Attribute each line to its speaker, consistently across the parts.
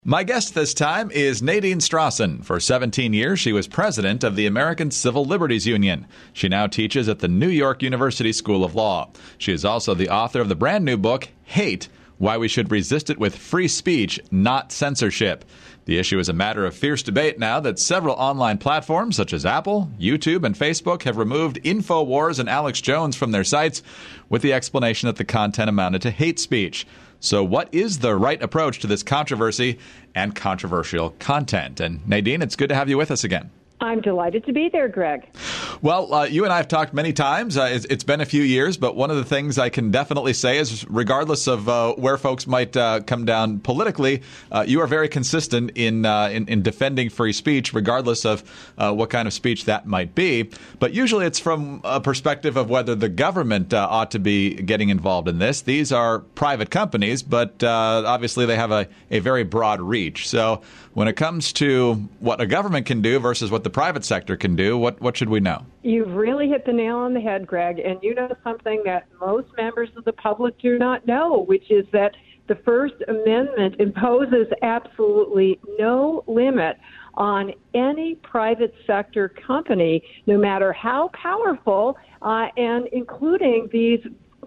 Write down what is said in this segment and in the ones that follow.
Speaker 1: My guest this time is Nadine Strossen. For 17 years, she was president of the American Civil Liberties Union. She now teaches at the New York University School of Law. She is also the author of the brand new book, Hate: Why We Should Resist It with Free Speech, Not Censorship. The issue is a matter of fierce debate now that several online platforms such as Apple, YouTube, and Facebook have removed InfoWars and Alex Jones from their sites with the explanation that the content amounted to hate speech. So what is the right approach to this controversy and controversial content? And Nadine, it's good to have you with us again.
Speaker 2: I'm delighted to be there, Greg.
Speaker 1: Well, you and I have talked many times. It's been a few years, but one of the things I can definitely say is regardless of where folks might come down politically, you are very consistent in defending free speech, regardless of what kind of speech that might be. But usually it's from a perspective of whether the government ought to be getting involved in this. These are private companies, but obviously they have a very broad reach. So when it comes to what a government can do versus what the private sector can do, what should we know?
Speaker 2: You've really hit the nail on the head, Greg, and you know something that most members of the public do not know, which is that the First Amendment imposes absolutely no limit on any private sector company, no matter how powerful, and including these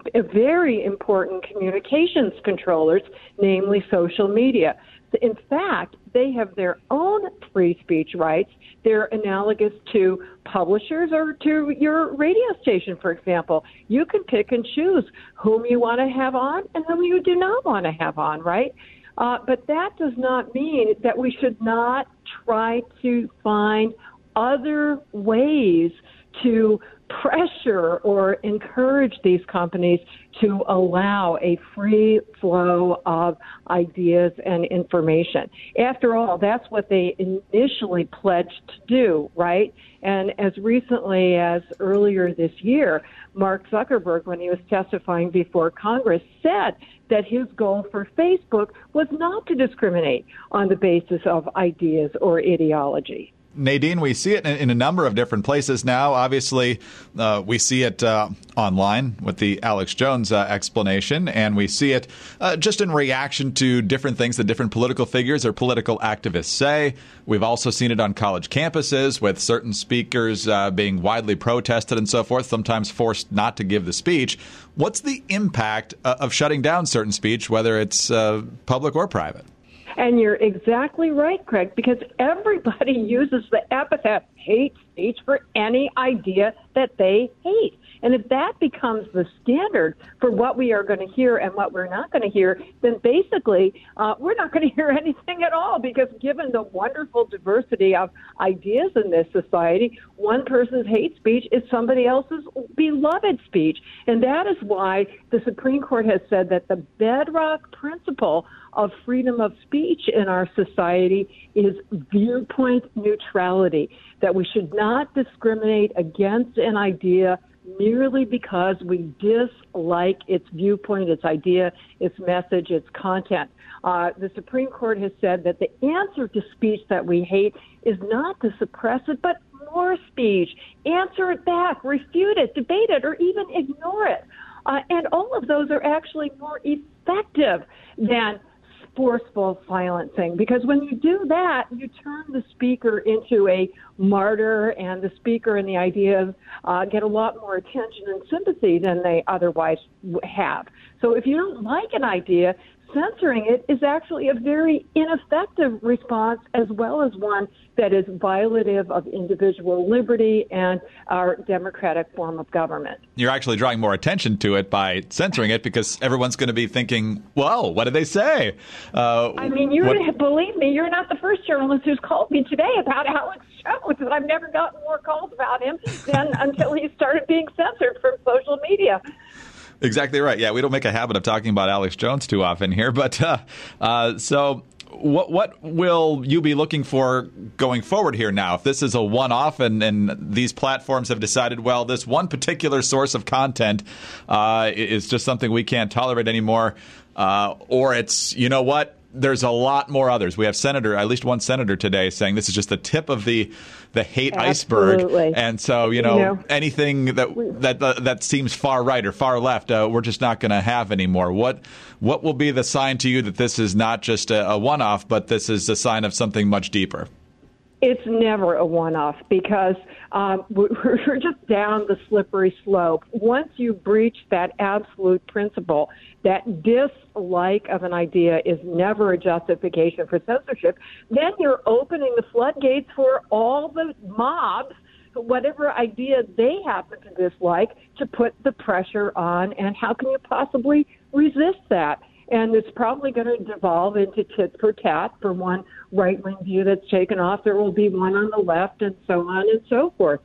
Speaker 2: very important communications controllers, namely social media. In fact, they have their own free speech rights. They're analogous to publishers or to your radio station, for example. You can pick and choose whom you want to have on and whom you do not want to have on, right? But that does not mean that we should not try to find other ways to pressure or encourage these companies to allow a free flow of ideas and information. After all, that's what they initially pledged to do, right? And as recently as earlier this year, Mark Zuckerberg, when he was testifying before Congress, said that his goal for Facebook was not to discriminate on the basis of ideas or ideology.
Speaker 1: Nadine, we see it in a number of different places now. Obviously, we see it online with the Alex Jones explanation, and we see it just in reaction to different things that different political figures or political activists say. We've also seen it on college campuses with certain speakers being widely protested and so forth, sometimes forced not to give the speech. What's the impact of shutting down certain speech, whether it's public or private?
Speaker 2: And you're exactly right, Craig, because everybody uses the epithet hate speech for any idea that they hate. And if that becomes the standard for what we are going to hear and what we're not going to hear, then basically we're not going to hear anything at all, because given the wonderful diversity of ideas in this society, one person's hate speech is somebody else's beloved speech. And that is why the Supreme Court has said that the bedrock principle of freedom of speech in our society is viewpoint neutrality, that we should not discriminate against an idea merely because we dislike its viewpoint, its idea, its message, its content. The Supreme Court has said that the answer to speech that we hate is not to suppress it, but more speech. Answer it back, refute it, debate it, or even ignore it. And all of those are actually more effective than forceful silencing, because when you do that, you turn the speaker into a martyr, and the speaker and the ideas get a lot more attention and sympathy than they otherwise have. So if you don't like an idea, censoring it is actually a very ineffective response, as well as one that is violative of individual liberty and our democratic form of government.
Speaker 1: You're actually drawing more attention to it by censoring it, because everyone's going to be thinking, well, what did they say?
Speaker 2: Believe me, you're not the first journalist who's called me today about Alex Jones, and I've never gotten more calls about him than until he started being censored from social media.
Speaker 1: Exactly right. Yeah, we don't make a habit of talking about Alex Jones too often here. But so what will you be looking for going forward here now? If this is a one-off and these platforms have decided, well, this one particular source of content is just something we can't tolerate anymore, or it's, you know what, there's a lot more others. We have at least one senator today saying this is just the tip of the hate iceberg. And so, anything that seems far right or far left, we're just not going to have anymore. What will be the sign to you that this is not just a one-off, but this is a sign of something much deeper?
Speaker 2: It's never a one-off because we're just down the slippery slope. Once you breach that absolute principle, that dislike of an idea is never a justification for censorship, then you're opening the floodgates for all the mobs, whatever idea they happen to dislike, to put the pressure on. And how can you possibly resist that? And it's probably going to devolve into tit for tat. For one right-wing view that's taken off, there will be one on the left, and so on and so forth.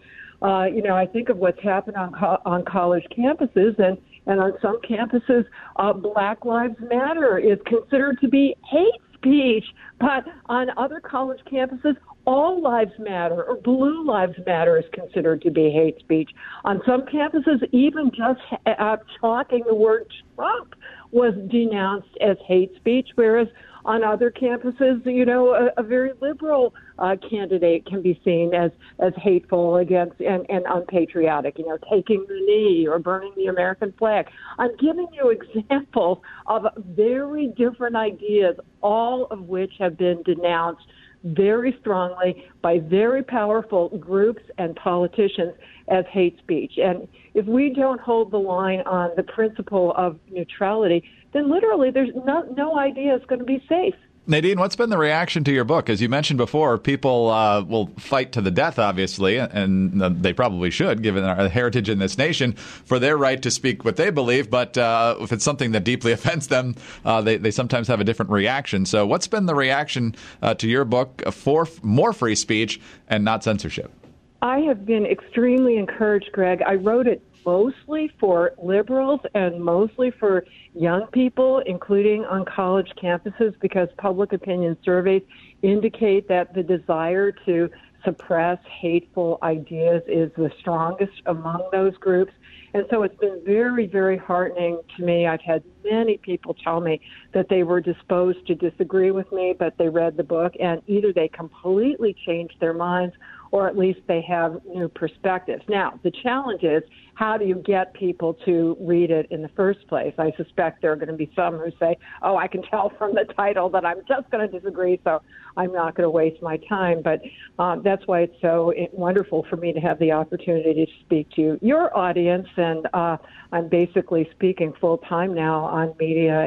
Speaker 2: I think of what's happened on college campuses, and on some campuses, Black Lives Matter is considered to be hate speech. But on other college campuses, All Lives Matter or Blue Lives Matter is considered to be hate speech. On some campuses, even just talking the word Trump was denounced as hate speech, whereas on other campuses, a very liberal candidate can be seen as hateful against and unpatriotic, taking the knee or burning the American flag. I'm giving you examples of very different ideas, all of which have been denounced very strongly by very powerful groups and politicians as hate speech. And if we don't hold the line on the principle of neutrality, then literally there's no idea is going to be safe.
Speaker 1: Nadine, what's been the reaction to your book? As you mentioned before, people will fight to the death, obviously, and they probably should, given our heritage in this nation, for their right to speak what they believe. But if it's something that deeply offends them, they sometimes have a different reaction. So what's been the reaction to your book for more free speech and not censorship?
Speaker 2: I have been extremely encouraged, Greg. I wrote it mostly for liberals and mostly for young people, including on college campuses, because public opinion surveys indicate that the desire to suppress hateful ideas is the strongest among those groups. And so it's been very, very heartening to me. I've had many people tell me that they were disposed to disagree with me, but they read the book and either they completely changed their minds or at least they have new perspectives. Now, the challenge is, how do you get people to read it in the first place? I suspect there are going to be some who say, oh, I can tell from the title that I'm just going to disagree, so I'm not going to waste my time. But that's why it's so wonderful for me to have the opportunity to speak to your audience. And I'm basically speaking full time now on media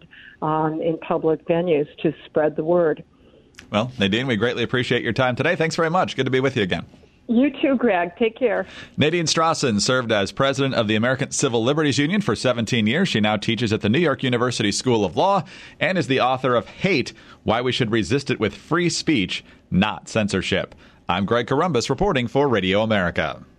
Speaker 2: and in public venues to spread the word.
Speaker 1: Well, Nadine, we greatly appreciate your time today. Thanks very much. Good to be with you again.
Speaker 2: You too, Greg. Take care.
Speaker 1: Nadine Strossen served as president of the American Civil Liberties Union for 17 years. She now teaches at the New York University School of Law and is the author of Hate, Why We Should Resist It with Free Speech, Not Censorship. I'm Greg Corombos reporting for Radio America.